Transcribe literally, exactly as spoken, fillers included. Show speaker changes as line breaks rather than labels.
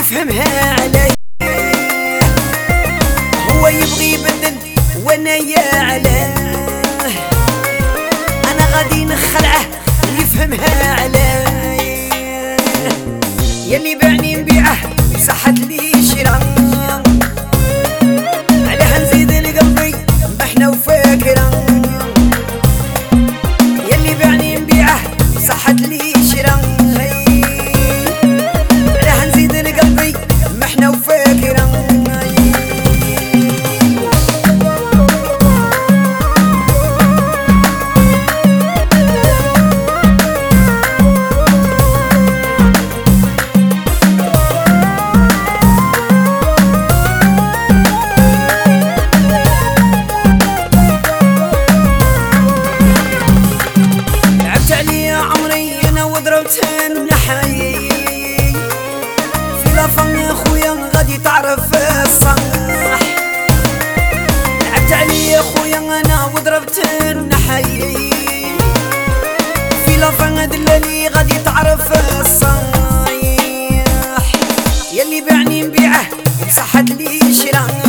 يفهمها علي. هو يبغي يبدل وانا يا علاه، انا غادي نخلعه يفهمها علي. يلي بعني نبيعه صحت لي شرا، علاه نزيد لقلبي بحنا وفاكره. يلي بعني نبيعه صحت لي شرا، علاه نزيد لقلبي بحنا وفاكره. نحيي في لافن يا خويا غادي تعرف الصح. لعبت علي يا خويا انا وضربت النحيي، في لافن دلالي غادي تعرف الصح. يلي بعني نبيعه وصحت لي شرا،